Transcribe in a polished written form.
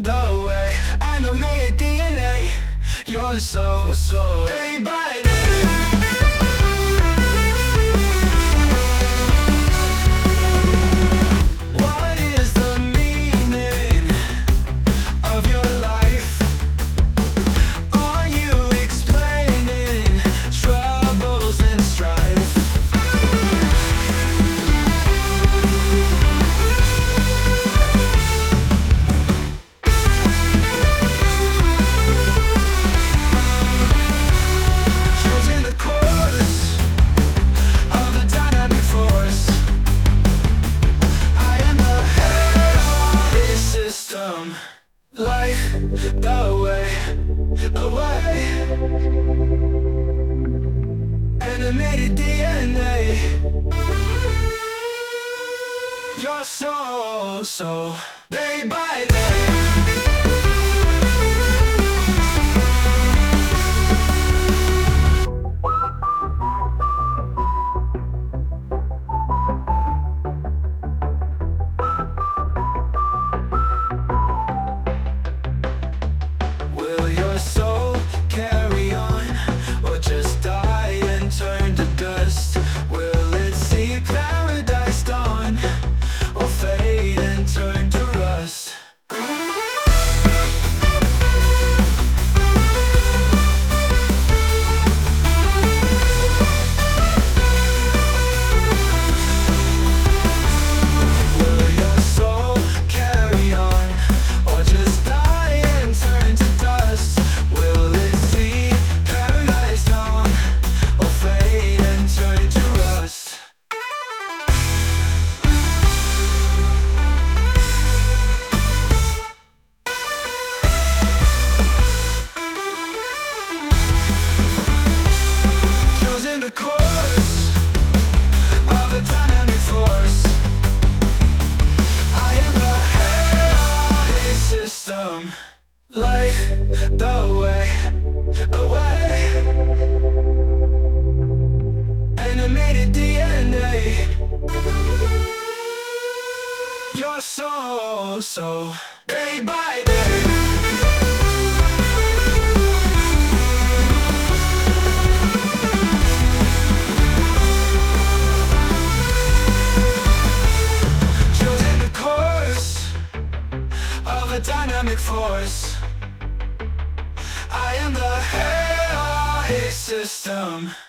the way, animated DNA. You're so day by day. What is the meaning of your life? Are you explaining troubles and strife? Choosing the course of the dynamic force. I am the head of this system. Life the way, away. Animated DNA. You're so day by day. Will your soul carry on, or just die and turn to dust? Will it see paradise dawn, or fade and turn to rust? Will your soul carry on, or just die and turn to dust? Will it see paradise dawn, or fade and turn to rust? Choosing the course of the dynamic force. I am the head of this system. Life the way, away. Animated DNA. You're so day by day. Choosing the course of a dynamic force. I am the head of a system.